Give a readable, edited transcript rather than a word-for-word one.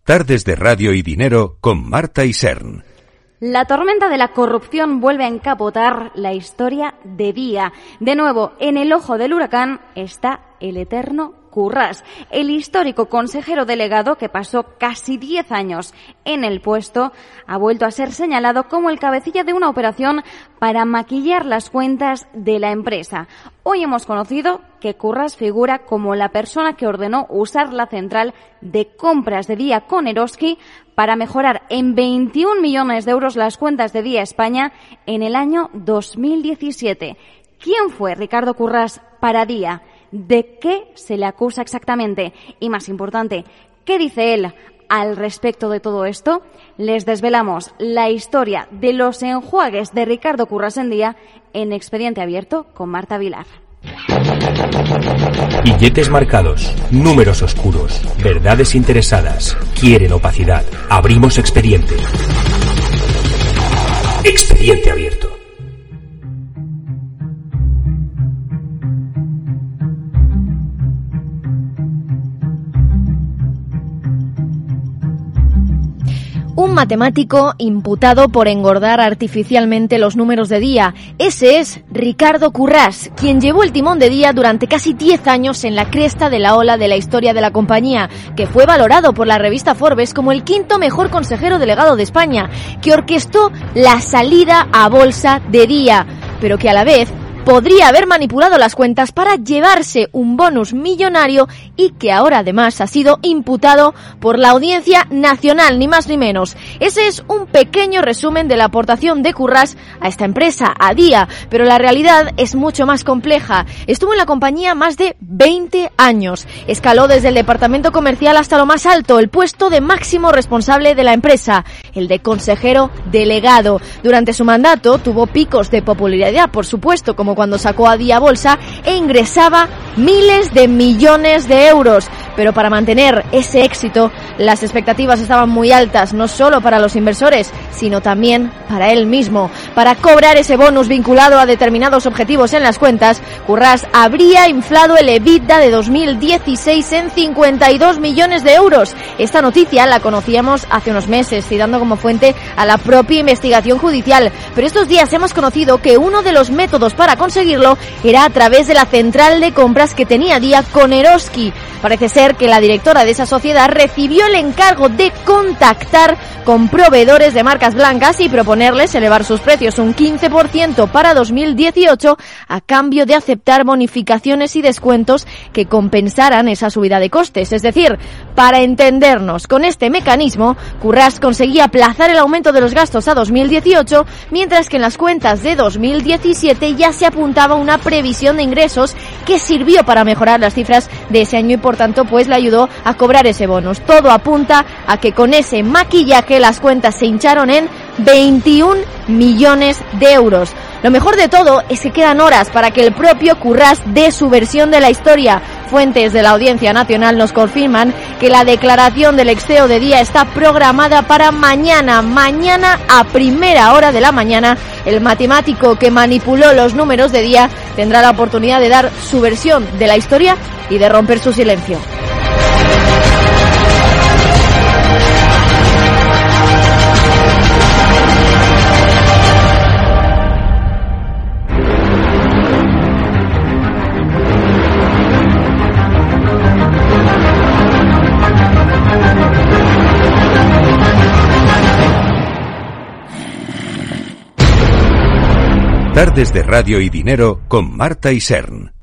Tardes de Radio y Dinero con Marta Isern. La tormenta de la corrupción vuelve a encapotar la historia de Día. De nuevo, en el ojo del huracán está el eterno Currás, el histórico consejero delegado que pasó casi 10 años en el puesto, ha vuelto a ser señalado como el cabecilla de una operación para maquillar las cuentas de la empresa. Hoy hemos conocido que Currás figura como la persona que ordenó usar la central de compras de Día con Eroski para mejorar en 21 millones de euros las cuentas de Día España en el año 2017. ¿Quién fue Ricardo Currás para Día? ¿De qué se le acusa exactamente? Y más importante, ¿qué dice él al respecto de todo esto? Les desvelamos la historia de los enjuagues de Ricardo Currás en Día en Expediente Abierto con Marta Vilar. Billetes marcados, números oscuros, verdades interesadas, quieren opacidad. Abrimos expediente. Expediente Abierto. Un matemático imputado por engordar artificialmente los números de Día. Ese es Ricardo Currás, quien llevó el timón de Día durante casi 10 años en la cresta de la ola de la historia de la compañía, que fue valorado por la revista Forbes como el quinto mejor consejero delegado de España, que orquestó la salida a bolsa de Día, pero que a la vez podría haber manipulado las cuentas para llevarse un bonus millonario y que ahora además ha sido imputado por la Audiencia Nacional, ni más ni menos. Ese es un pequeño resumen de la aportación de Currás a esta empresa, a Día, pero la realidad es mucho más compleja. Estuvo en la compañía más de 20 años. Escaló desde el departamento comercial hasta lo más alto, el puesto de máximo responsable de la empresa, el de consejero delegado. Durante su mandato tuvo picos de popularidad, por supuesto, como cuando sacó a Día bolsa e ingresaba miles de millones de euros. Pero para mantener ese éxito, las expectativas estaban muy altas, no solo para los inversores, sino también para él mismo. Para cobrar ese bonus vinculado a determinados objetivos en las cuentas, Currás habría inflado el EBITDA de 2016 en 52 millones de euros. Esta noticia la conocíamos hace unos meses, citando como fuente a la propia investigación judicial. Pero estos días hemos conocido que uno de los métodos para conseguirlo era a través de la central de compras que tenía Día con Eroski. Parece ser que la directora de esa sociedad recibió el encargo de contactar con proveedores de marcas blancas y proponerles elevar sus precios un 15% para 2018 a cambio de aceptar bonificaciones y descuentos que compensaran esa subida de costes. Es decir, para entendernos, con este mecanismo, Currás conseguía aplazar el aumento de los gastos a 2018, mientras que en las cuentas de 2017 ya se apuntaba una previsión de ingresos que sirvió para mejorar las cifras de ese año y por tanto pues le ayudó a cobrar ese bonus. Todo apunta a que con ese maquillaje las cuentas se hincharon en 21 millones de euros. Lo mejor de todo es que quedan horas para que el propio Currás dé su versión de la historia. Fuentes de la Audiencia Nacional nos confirman que la declaración del ex CEO de Día está programada para mañana. Mañana a primera hora de la mañana, el matemático que manipuló los números de Día tendrá la oportunidad de dar su versión de la historia y de romper su silencio. Tardes de Radio y Dinero con Marta Isern.